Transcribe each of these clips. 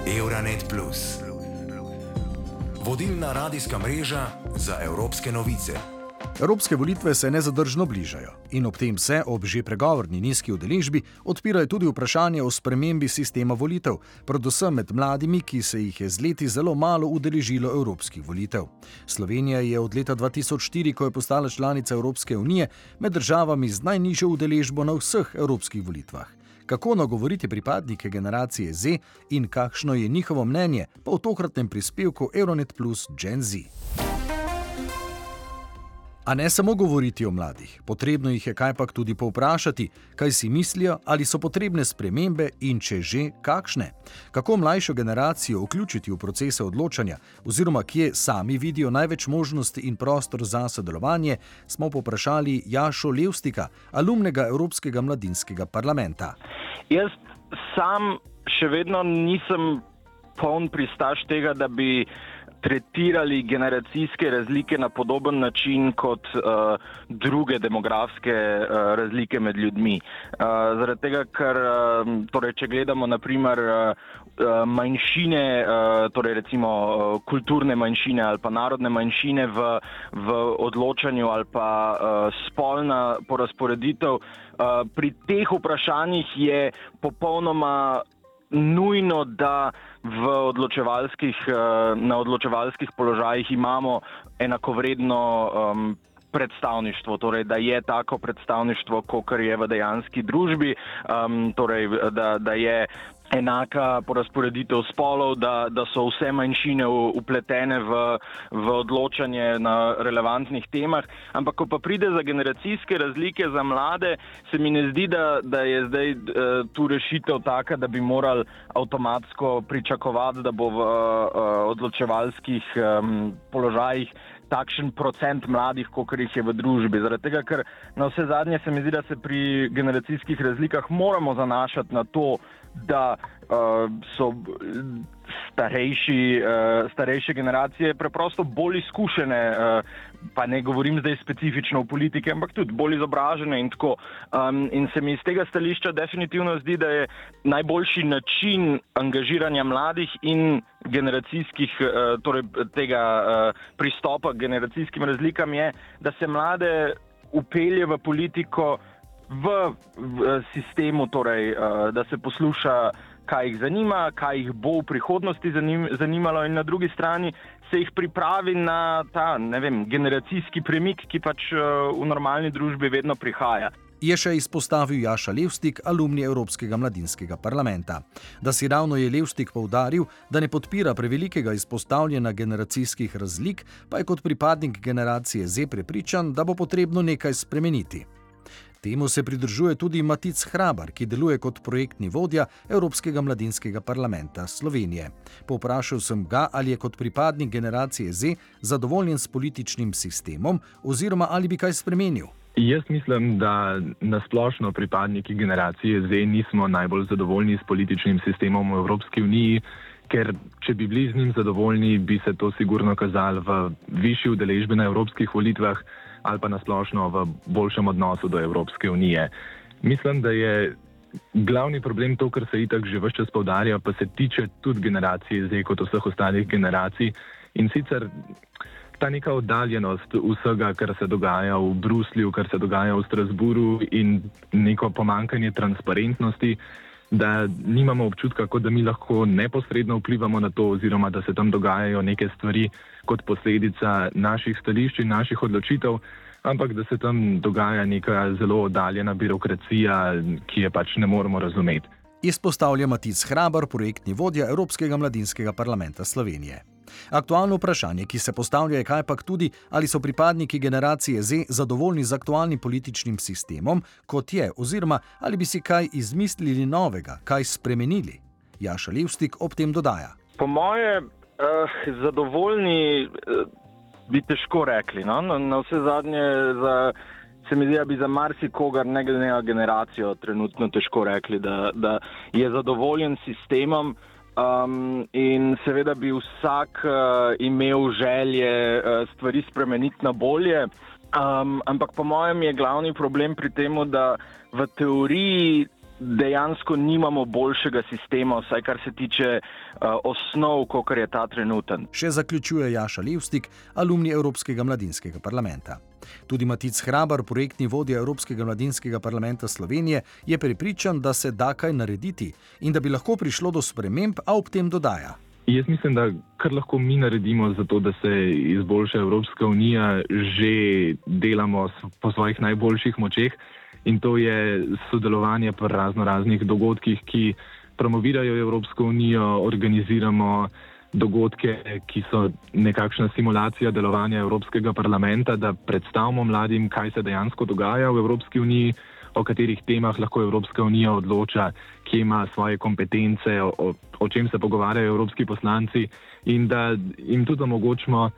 Euranet Plus, vodilna radijska mreža za evropske novice. Evropske volitve se nezadržno bližajo in ob tem se, ob že pregovorni nizki udeležbi, odpirajo tudi vprašanje o spremembi sistema volitev, predvsem med mladimi, ki se jih je z leti zelo malo udeležilo evropskih volitev. Slovenija je od leta 2004, ko je postala članica Evropske unije, med državami z najnižjo udeležbo na vseh evropskih volitvah. Kako nagovoriti pripadnike generacije Z in kakšno je njihovo mnenje, pa v tokratnem prispevku Euranet Plus Gen Z. A ne samo govoriti o mladih, potrebno jih je kajpak tudi povprašati, kaj si mislijo, ali so potrebne spremembe in če že, kakšne. Kako mlajšo generacijo vključiti v procese odločanja oziroma kje sami vidijo največ možnosti in prostor za sodelovanje, smo povprašali Jašo Levstika, alumnega Evropskega mladinskega parlamenta. Jaz sam še vedno nisem poln pristaš tega, da bi tretirali generacijske razlike na podoben način kot druge demografske razlike med ljudmi. Zaradi tega, ker torej, če gledamo naprimer manjšine, torej recimo kulturne manjšine ali pa narodne manjšine v odločanju ali pa spolna porazporeditev, pri teh vprašanjih je popolnoma nujno, da na odločevalskih položajih imamo enakovredno predstavništvo, torej da je tako predstavništvo, kakor je v dejanski družbi, torej da je enaka porazporeditev spolov, da so vse manjšine vpletene v odločanje na relevantnih temah. Ampak ko pa pride za generacijske razlike za mlade, se mi ne zdi, da je zdaj tu rešitev taka, da bi morali avtomatsko pričakovati, da bo v odločevalskih položajih takšen procent mladih, kolikor jih je v družbi. Zaradi tega, ker na vse zadnje se mi zdi, da se pri generacijskih razlikah moramo zanašati na to, da so starejše generacije preprosto bolj izkušene, pa ne govorim zdaj specifično v politiki, ampak tudi bolj izobražene in tako. In se mi iz tega stališča definitivno zdi, da je najboljši način angažiranja mladih in generacijskih, torej tega pristopa k generacijskim razlikam je, da se mlade vpelje v politiko v sistemu, torej, da se posluša, kaj jih zanima, kaj jih bo v prihodnosti zanimalo in na drugi strani se jih pripravi na ta, generacijski premik, ki pač v normalni družbi vedno prihaja. Je še izpostavil Jaša Levstik, alumni Evropskega mladinskega parlamenta. Da si ravno je Levstik poudaril, da ne podpira prevelikega izpostavljanja generacijskih razlik, pa je kot pripadnik generacije Z prepričan, da bo potrebno nekaj spremeniti. Temu se pridružuje tudi Matic Hrabar, ki deluje kot projektni vodja Evropskega mladinskega parlamenta Slovenije. Povprašal sem ga, ali je kot pripadnik generacije Z zadovoljen s političnim sistemom oziroma ali bi kaj spremenil. Jaz mislim, da nasplošno pripadniki generacije Z nismo najbolj zadovoljni s političnim sistemom v Evropski uniji, ker če bi bili z njim zadovoljni, bi se to sigurno kazalo v višji udeležbi na evropskih volitvah ali pa nasplošno v boljšem odnosu do Evropske unije. Mislim, da je glavni problem to, kar se itak že ves čas poudarja, pa se tiče tudi generacije Z kot vseh ostalih generacij, in sicer ta neka oddaljenost vsega, kar se dogaja v Bruslju, kar se dogaja v Strasbourgu in neko pomanjkanje transparentnosti, da nimamo občutka, kot da mi lahko neposredno vplivamo na to oziroma da se tam dogajajo neke stvari kot posledica naših stališč in naših odločitev, ampak da se tam dogaja neka zelo oddaljena birokracija, ki je pač ne moremo razumeti. Izpostavlja Matic Hrabar, projektni vodja Evropskega mladinskega parlamenta Slovenije. Aktualno vprašanje, ki se postavlja, je kajpak tudi, ali so pripadniki generacije Z zadovoljni z aktualnim političnim sistemom, kot je, oziroma ali bi si kaj izmislili novega, kaj spremenili. Jaša Levstik ob tem dodaja. Po moje zadovoljni bi težko rekli. No? Na vse zadnje se mi zdi, da bi za marsikogar, ne glede na generacijo, trenutno težko rekli, da je zadovoljen s sistemom. In seveda bi vsak imel želje stvari spremeniti na bolje, ampak po mojem je glavni problem pri tem, da v teoriji dejansko nimamo boljšega sistema, vsaj kar se tiče osnov, kot je ta trenuten. Še zaključuje Jaša Levstik, alumni Evropskega mladinskega parlamenta. Tudi Matic Hrabar, projektni vodja Evropskega mladinskega parlamenta Slovenije, je prepričan, da se da kaj narediti in da bi lahko prišlo do sprememb, a ob tem dodaja. Jaz mislim, da kar lahko mi naredimo za to, da se izboljša Evropska unija, že delamo po svojih najboljših močeh, in to je sodelovanje pri raznih dogodkih, ki promovirajo Evropsko unijo, organiziramo dogodke, ki so nekakšna simulacija delovanja Evropskega parlamenta, da predstavimo mladim, kaj se dejansko dogaja v Evropski uniji, o katerih temah lahko Evropska unija odloča, kje ima svoje kompetence, o čem se pogovarjajo evropski poslanci, in da jim tudi omogočimo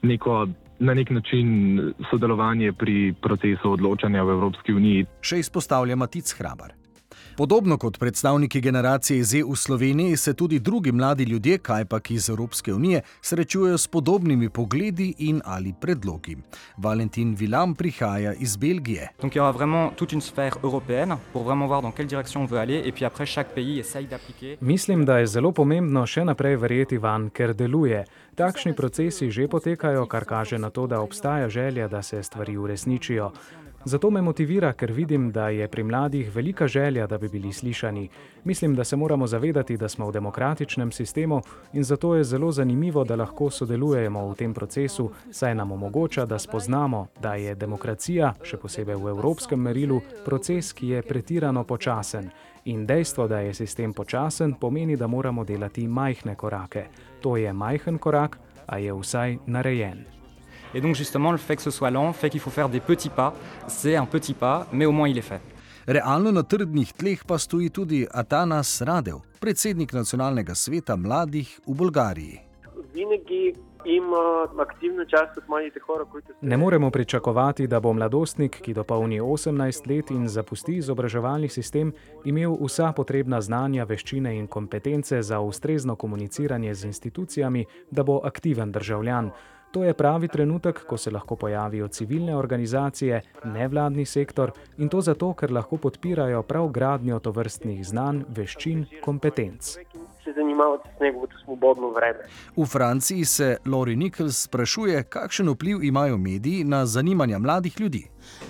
na nek način sodelovanje pri procesu odločanja v Evropski uniji. Še izpostavlja Matic Hrabar. Podobno kot predstavniki generacije Z v Sloveniji se tudi drugi mladi ljudje, kajpak iz Evropske unije, srečujejo s podobnimi pogledi in ali predlogi. Valentin Vilam prihaja iz Belgije. Donc il y aura vraiment toute une sphère européenne pour vraiment voir dans quelle direction on veut aller et puis après chaque pays essaye d'appliquer. Mislim, da je zelo pomembno še naprej verjeti vanj, ker deluje. Takšni procesi že potekajo, kar kaže na to, da obstaja želja, da se stvari uresničijo. Zato me motivira, ker vidim, da je pri mladih velika želja, da bi bili slišani. Mislim, da se moramo zavedati, da smo v demokratičnem sistemu in zato je zelo zanimivo, da lahko sodelujemo v tem procesu, saj nam omogoča, da spoznamo, da je demokracija, še posebej v evropskem merilu, proces, ki je pretirano počasen. In dejstvo, da je sistem počasen, pomeni, da moramo delati majhne korake. To je majhen korak, a je vsaj narejen. Et donc justement, le fait que ce soit lent, fait qu'il faut faire des petits pas. C'est un petit pas, mais au moins il est fait. Realno na trdnih tleh pa stoji tudi Atanas Radev, predsednik nacionalnega sveta mladih v Bolgariji. Ne moremo pričakovati, da bo mladostnik, ki dopolni 18 let in zapusti izobraževalni sistem, imel vsa potrebna znanja, veščine in kompetence za ustrezno komuniciranje z institucijami, da bo aktiven državljan. To je pravi trenutek, ko se lahko pojavijo civilne organizacije, nevladni sektor in to zato, ker lahko podpirajo prav gradnjo tovrstnih znanj, veščin, kompetenc. V Franciji se Laurie Nichols sprašuje, kakšen vpliv imajo mediji na zanimanja mladih ljudi.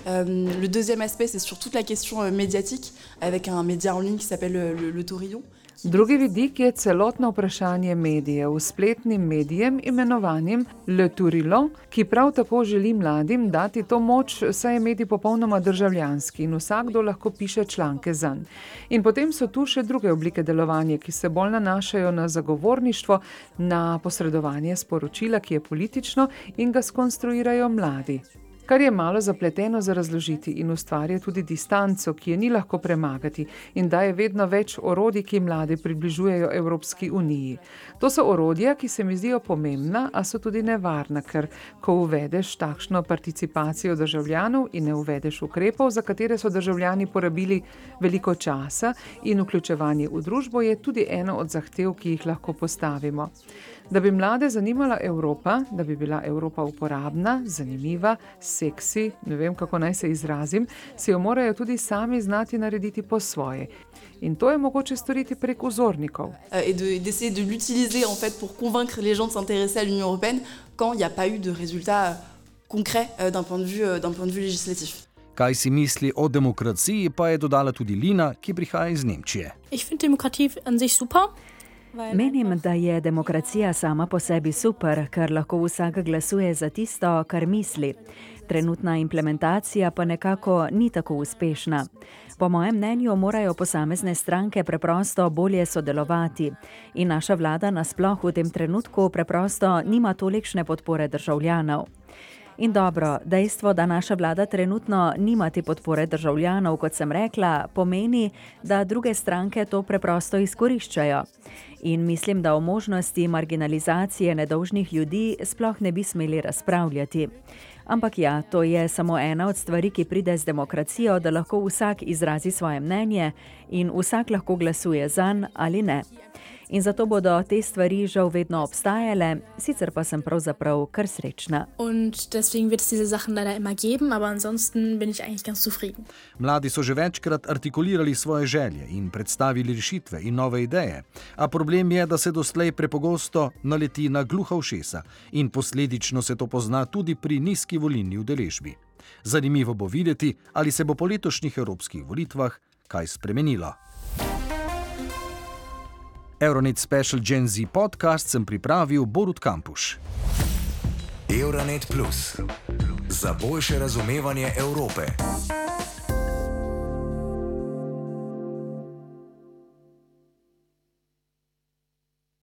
Le deuxième aspect, c'est sur toute la question médiatique, avec un média en ligne qui s'appelle le Taurillon. Drugi vidik je celotno vprašanje medijev, spletnim medijem imenovanim Le Taurillon, ki prav tako želi mladim dati to moč, saj je medij popolnoma državljanski in vsakdo lahko piše članke zanj. In potem so tu še druge oblike delovanja, ki se bolj nanašajo na zagovorništvo, na posredovanje sporočila, ki je politično in ga skonstruirajo mladi. Kar je malo zapleteno za razložiti in ustvarja tudi distanco, ki je ni lahko premagati in daje vedno več orodij, ki mlade približujejo Evropski uniji. To so orodja, ki se mi zdijo pomembna, a so tudi nevarna, ker ko uvedeš takšno participacijo državljanov in ne uvedeš ukrepov, za katere so državljani porabili veliko časa in vključevanje v družbo je tudi eno od zahtev, ki jih lahko postavimo. Da bi mlade zanimala Evropa, da bi bila Evropa uporabna, zanimiva, seksi, ne vem, kako naj se izrazim, si jo morajo tudi sami znati narediti po svoje. In to je mogoče storiti prek vzornikov. Et d'essayer de l'utiliser en fait pour convaincre les gens de s'intéresser à l'Union européenne quand il n'y a pas eu de résultats concrets d'un point de vue législatif. Kaj si misli o demokraciji, pa je dodala tudi Lina, ki prihaja iz Nemčije. Ich finde Demokratie an sich super. Menim, da je demokracija sama po sebi super, ker lahko vsak glasuje za tisto, kar misli. Trenutna implementacija pa nekako ni tako uspešna. Po mojem mnenju morajo posamezne stranke preprosto bolje sodelovati in naša vlada nasploh v tem trenutku preprosto nima tolikšne podpore državljanov. In dobro, dejstvo, da naša vlada trenutno nima te podpore državljanov, kot sem rekla, pomeni, da druge stranke to preprosto izkoriščajo. In mislim, da o možnosti marginalizacije nedolžnih ljudi sploh ne bi smeli razpravljati. Ampak ja, to je samo ena od stvari, ki pride z demokracijo, da lahko vsak izrazi svoje mnenje in vsak lahko glasuje zanj ali ne. In zato bodo te stvari žal vedno obstajale, sicer pa sem pravzaprav kar srečna. Und deswegen wird es diese Sachen leider immer geben, aber ansonsten bin ich eigentlich ganz zufrieden. Mladi so že večkrat artikulirali svoje želje in predstavili rešitve in nove ideje. A problem je, da se doslej prepogosto naleti na gluha ušesa in posledično se to pozna tudi pri nizki volilni udeležbi. Zanimivo bo videti, ali se bo po letošnjih evropskih volitvah kaj spremenilo. Euronet Special Gen Z podcast sem pripravil Borut Kampuš. Euronet Plus. Za boljše razumevanje Evrope.